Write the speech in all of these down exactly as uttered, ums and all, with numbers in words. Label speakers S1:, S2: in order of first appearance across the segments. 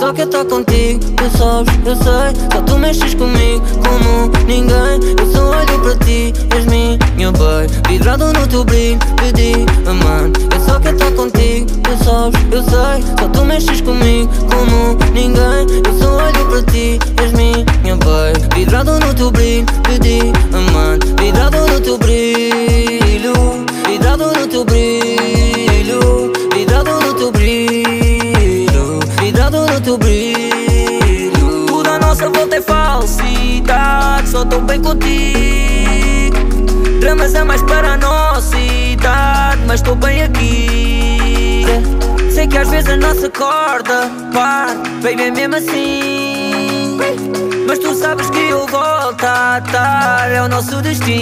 S1: só quero estar contigo, tu sabes, eu sei. Só tu mexes comigo como ninguém. Eu só olho para ti, és minha babe. Vidrado no teu brilho, pedi amando. Eu só quero estar contigo, tu sabes, eu sei. Só tu mexes comigo como ninguém. Eu só olho para ti, és minha babe. Vidrado no teu brilho, pedi amando. Vidrado no teu brilho, vidrado no teu brilho, vidrado no teu brilho, vidrado no teu brilho. Tudo à nossa volta é falsidade, só tô bem contigo. Dramas é mais para a nossa idade, mas tô bem aqui. Sei que às vezes a nossa corda parte, baby, é mesmo assim. Mas tu sabes que eu volto a estar, é o nosso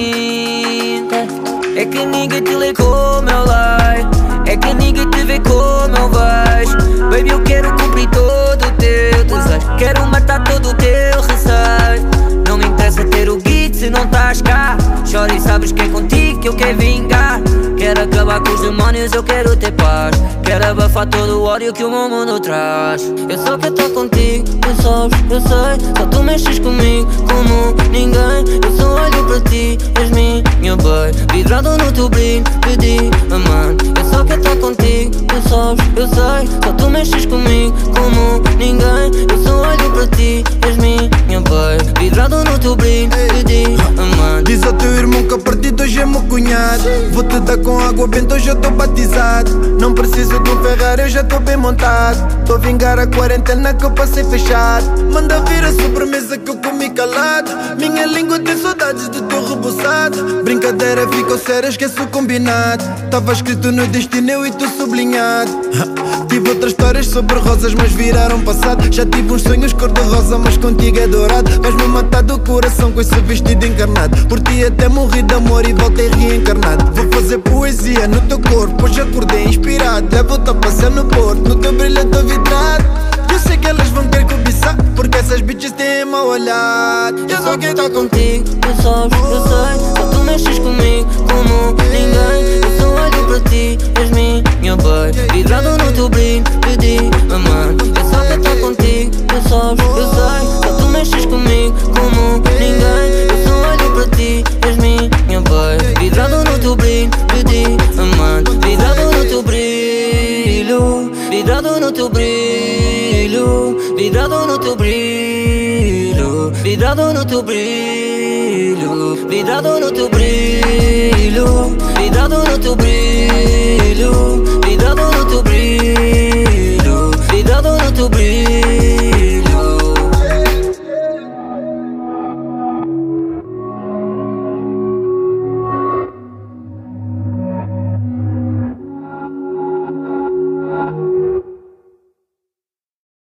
S1: destino. É que ninguém te lê como eu leio, é que ninguém te vê como eu vejo. Baby, eu quero cumprir todo o teu desejo, quero matar todo o teu receio. Não me interessa ter o guito se não estás cá. Chora e sabes que é contigo que eu quero vingar. Quero acabar com os demónios, eu quero ter paz. Quero abafar todo o ódio que o meu mundo traz. Eu só quero estar contigo, tu sabes, eu sei. Só tu mexes comigo como ninguém. Eu só olho para ti, és minha babe. Vidrado no teu brilho, pedi amando. Eu só quero estar contigo, tu sabes, eu sei. Só tu mexes comigo como ninguém. Eu só olho para ti, és minha babe. Vidrado no teu brilho, pedi amando.
S2: Diz ao teu irmão que a partir de hoje é meu cunhado. Vou-te dar com água benta, hoje eu tô batizado. Não preciso de um Ferrari, eu já tô bem montado. Tô a vingar a quarentena que eu passei fechado. Manda vir a sobremesa que eu comi calado. Minha língua tem saudades do teu reboçado. Brincadeira ficou séria, esquece o combinado. Tava escrito no destino, eu e tu sublinhado. Tive outras histórias sobre rosas, mas viraram passado. Já tive uns sonhos cor-de-rosa, mas contigo é dourado. Vais-me matar do coração com esse vestido encarnado. Por ti até morri de amor e voltei reencarnado. Vou fazer poesia no teu corpo, hoje acordei inspirado. Levo-te a passear no porto, no teu brilho eu tô vidrado. Eu sei que elas vão querer cobiçar, porque essas bitches têm mau olhar.
S1: Eu só quero estar contigo, tu sabes, eu sei. Só tu mexes comigo como ninguém. Eu só olho para ti, és minha babe. Vidrado no teu brilho, pedi amando. Eu só quero estar contigo, tu sabes, eu sei. Só tu mexes comigo como ninguém. Eu só olho para ti, és minha babe. Vidrado no teu brilho, pedi amando. Vidrado no teu brilho, vidrado no teu brilho, vidrado no teu brilho, vidrado no teu brilho, vidrado no teu brilho, vidrado no teu brilho.